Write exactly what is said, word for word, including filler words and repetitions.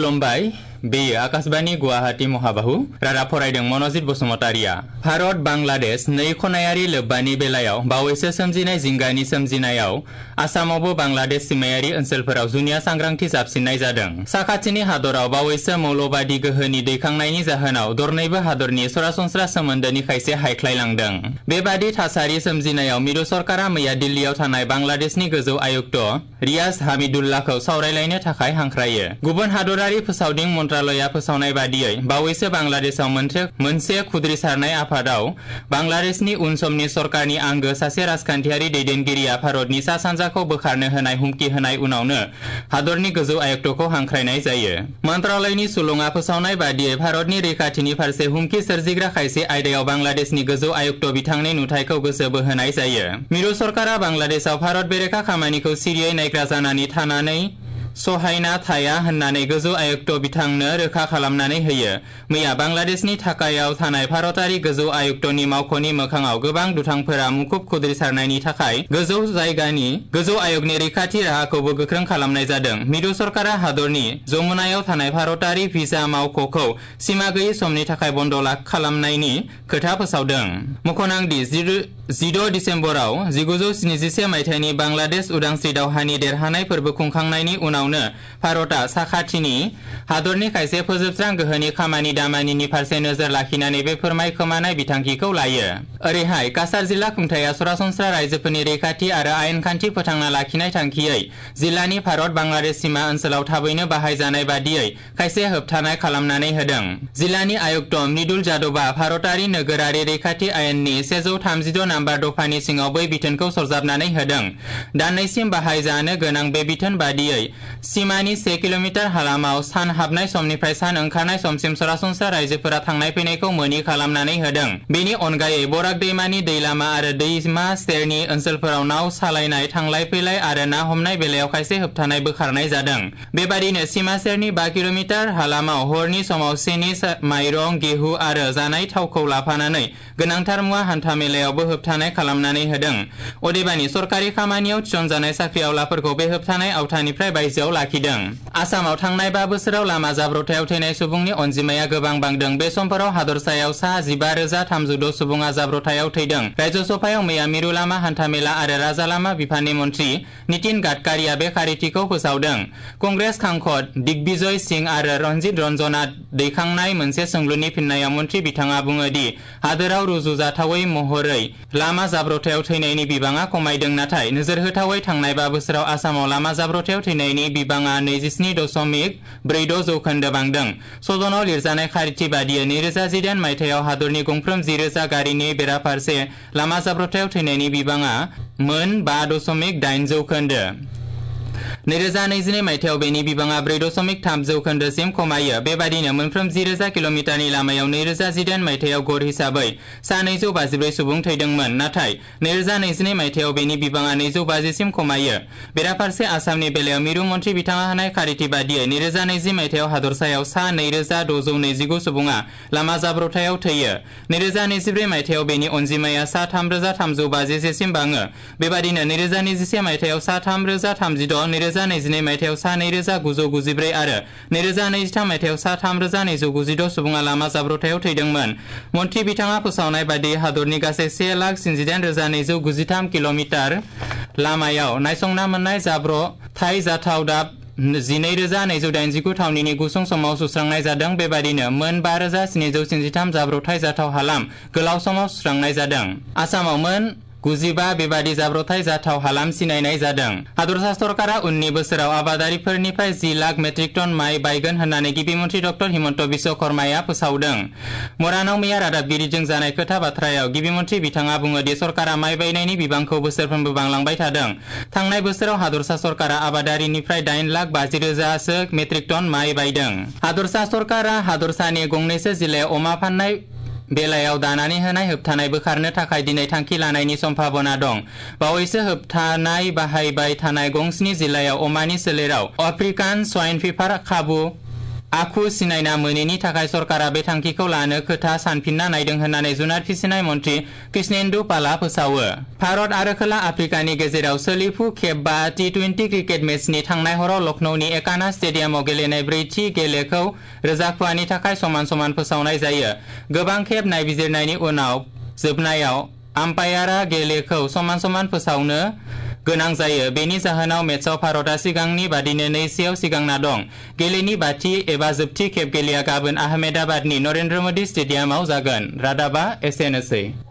खुलुमबाय बेयो आकाशबाणी गुवाहाटी महाबाहु रादाब फरायदों मनजित बसुमतारिया। भारत बांलादेश नै खनायारि लोब्बानि बेलायाव बावैसो सोमजिनाय जिंगानि सोमजिनायाव आसामावबो बांलादेश सिमायारि ओनसोलफोराव जुनिया सांग्रांथि जाबसिननाय जादों। साखाथिनि हादराव बावैसो मौलबादी गोहोनि दैखांनायनि जाहोनाव दरनैबो हादरनि सरासनस्रा सोमोन्दोनि खायसे हायख्लायलांदों। बेबादि थासारि सोमजिनायाव मिरु सरकारा मैया दिल्लीयाव थानाय बांलादेशनि गोजौ आयुक्त रियाज हामिदुल्लाहखौ सावरायलायनो थाखाय हांख्रायो। गुबुन हादरारि फोसावदिं मन्त्रालया फोसावनाय बादियै बावैसो बांलादेशआव मोनसे खुद्रिसारनाय आफादाव बांलादेशनि उन समनि सरकारनि आंगो सासे राजखान्थियारि दैदेनगिरिया भारतनि सा सानजाखौ बोखारनो होनाय हुमखि होनाय उनावनो हादरनि गोजौ आयुक्तखौ हांख्रायनाय जायो। मन्त्रालयनि सुलुङा फोसावनाय बादियै भारतनि रैखाथिनि फारसे हुमखि सोरजिग्रा खायसे आयदायाव बांलादेशनि गोजौ आयुक्त बिथांनि नुथायखौ गोसो बोहोनाय जायो। मिरु सरकारा बांलादेशआव भारत बेरेखा खामानिखौ सिरियै नायग्रा जानानै थानानै सहायना थाया होननानै गोजौ आयुक्त बिथांनो रोखा खालामनानै होयो। मैया बांलादेशनि ढाकायाव थानाय भारतारि गोजौ आयुक्तनि मावख'नि मोखाङाव गोबां दुथांफोरा मुखुब खुद्रिसारनायनि थाखाय गोजौ जायगानि गोजौ आयगनि रैखाथि राहाखौबो गोख्रों खालामनाय जादों। मिरु सरकारा हादरनि जमुनायाव थानाय भारतारि भिसा मावख'खौ सिमा गैयै समनि थाखाय बन्द खालामनायनि खोथा फोसावदों। मख'नांदि जिद' दिसेम्बराव जिगुजौ स्निजिसे मायथाइनि बांलादेश उदांस्रि दावहानि देरहानाय फोरबो खुंखांनायनि उनावनो भारतआ साखाथिनि हादरनि खायसे फोजोबस्रां गोहोनि खामानि दामानिनि फारसे नोजोर लाखिनानै बे फोरमाय खोमानाय बिथांखिखौ लायो। ओरैहाय काछार जिल्ला खुंथाया सरासनस्रा रायजोफोरनि रैखाथि आरो आयेन खान्थि फोथांना लाखिनाय थांखियै जिल्लानि भारत बांलादेश सीमा ओनसोलाव थाबैनो बाहायजानाय बादियै खायसे होबथानाय खालामनानै होदों। जिल्लानि आयुक्त मृदुल जादबा भारतारि नोगोरारि रैखाथि आयेननि सेजौ थामजिद' नाम्बार दफानि सिङाव बै बिथोनखौ सरजाबनानै होदों। दाननैसिम बाहायजानो गोनां बे बिथोन बादियै सीमानि से किल'मिटार हालामाव सान हाबनाय समनिफ्राय सान ओंखारनाय समसिम सरासनस्रा रायजोफोरा थांनाय फैनायखौ मोनि खालामनानै होदों। बेनि अनगायै बराक दैमानि दै लामा आरो दैमा सेरनि ओनसोलफोराव नाव सालायनाय थांलाय फैलाय आरो ना हमनाय बेलायाव खायसे होबथानाय बोखारनाय जादों। बेबादिनो सीमा सेरनि बा किल'मिटार हालामाव हरनि समाव सिनि माइरं गेहु आरो जानाय थावखौ लाफानानै गोनांथार मुवा हान्था मेलायावबो होबथानाय खालामनानै होदों। अदेबानि सरकारि खामानियाव थिसनजानाय साख्रिआवलाफोरखौ बे होबथानाय आवथानिफ्राय बायजोआव लाखिदों। आसामाव थांनाय बा बोसोराव लामा जाब्रबथायाव थैनाय सुबुंनि अनजिमाया गोबां बांदों। बे समफोराव हादरसायाव सा जिबा रोजा थामजिद' सुबुङा जाब्रबथायाव थैदों। रायजोसभायाव मैया मिरु लामा हान्थामेला आरो राजालामा बिफाननि मन्त्रि नितिन गाडकारिया बे खारिथिखौ फोसावदों। कंग्रेस सांसद दिग्विजय सिंह आरो रन्जित रन्जनआ दैखांनाय मोनसे सोंलुनि फिननायाव मन्त्रि बिथाङा बुङो दि हादोराव रुजुजाथावै महरै लामा जाब्रबथायाव थैनायनि बिबाङा खमायदों, नाथाय नोजोर होथावै थांनाय बा बोसोराव आसामाव लामा जाब्रबथायाव थैनायनि बिबाङा नैजिस्नि दशमिक ब्रै द' जौखोन्दो बांदों। सदनाव लिरजानाय खारिथि बादियै नैरोजा जिदाइन मायथाइयाव हादरनि गंफ्रोम जि रोजा गारिनि बेराफारसे लामा जाब्रबथायाव थैनायनि बिबाङा मोन बा दशमिक दाइन जौखोन्दो। नैरोजा नैजिनै मायथाइयाव बेनि बिबाङा ब्रै दशमिक थाम जौखोन्दोसिम खमायो। बेबादिनो मोनफ्रोम जि रोजा किल'मिटारनि लामायाव नैरोजा जिदाइन मायथाइयाव गड़ हिसाबै सा नैजौ बाजिब्रै सुबुं थैदोंमोन, नाथाय नैरोजा नैजिनै मायथाइयाव बेनि बिबाङा नैजौ बाजिसिम खमायो। बेराफारसे आसामनि बेलायाव मिरु मन्त्रि बिथाङा होनाय खारिथि बादियै नैरोजा नैजि मायथाइयाव हादरसायाव सा नैरोजा द'जौ नैजिगु सुबुङा लामा जाब्रबथायाव थैयो। नैरोजा नैजिब्रै मायथाइयाव बेनि अनजिमाया सा थामरोजा थामजौ बाजिसेसिम बाङो। बेबादिनो नैरोजा नैजिसे मायथाइयाव सा थामरोजा थामजिद', नैरोजा नैजिनै मायथाइयाव सा नैरोजा गुजौ गुजिब्रै आरो नैरोजा नैजिथाम मायथाइयाव सा थामरोजा नैजौ गुजिद' सुबुङा लामा जाब्रबथायाव थैदोंमोन। मन्त्रि बिथाङा फोसावनाय बादियै हादरनि गासै से लाख स्निजिदाइन रोजा नैजौ गुजिथाम किल'मिटार लामायाव नायसंना मोननाय जाब्रबथाय जाथाव दाब जिनै रोजा नैजौ दाइनजिगु थावनिनि गुसुं समाव सुस्रांनाय जादों। बेबादिनो मोन बा रोजा स्निजौ स्निजिथाम जाब्रबथाय जाथाव हालाम गोलाव समाव सुस्रांनाय जादों। आसामाव मोन गुजिबा बेबादि जाब्रबथाय जाथाव हालाम सिनायनाय जादों। हादरसा सरकारा उननि बोसोराव आबादारिफोरनिफ्राय जि लाख मेट्रिक टन माइ बायगोन होननानै गिबि मन्त्रि डक्टर हिमन्त बिश्व शर्माया फोसावदों। मरानाव मैया रादाबगिरिजों जानाय खोथा बाथ्रायाव गिबि मन्त्रि बिथाङा बुङो दि सरकारा माइ बायनायनि बिबांखौ बोसोरफ्रोमबो बांलांबाय थादों। थांनाय बोसोराव हादरसा सरकारा आबादारिनिफ्राय दाइन लाख बाजि रोजासो मेट्रिक टन माइ बायदों। हादरसा सरकारा हादरसानि गंनैसो जिल्लायाव अमा फाननाय बेलायाव दानानै होनाय होबथानाय बोखारनो थाखाय दिनै थांखि लानायनि सम्भावना दं। बावैसो होबथानाय बाहायबाय थानाय गंस्नि जिल्लायाव अमानि सोलेराव आफ्रिकान स्वाइन फिभार खाबु आखु सिनायना मोनैनि थाखाय सरकारा बे थांखिखौ लानो खोथा सानफिनना नायदों होननानै जुनार फिसिनाय मन्त्रि कृष्णेन्दु पालआ फोसावो। भारत आरो खोला आफ्रिकानि गेजेराव सोलिफु खेब बा टि टुवेन्टि क्रिकेट मेचनि थांनाय हराव लखनौनि एकाना स्टेडियामाव गेलेनाय ब्रैथि गेलेखौ रोजाखुवानि थाखाय समान समान फोसावनाय जायो। गोबां खेब नायबिजिरनायनि उनाव जोबनायाव आम्पायारा गेलेखौ समान समान फोसावनो गोनां जायो। बेनि जाहोनाव मेचआव भारतआ सिगांनि बादिनो नै सेआव सिगांना दं। गेलेनि बाथि एबा जोबथि खेब गेलेया गाबोन आहमेदाबादनि नरेन्द्र मोदी स्टेडियामाव जागोन। रादाबा एसेनोसै।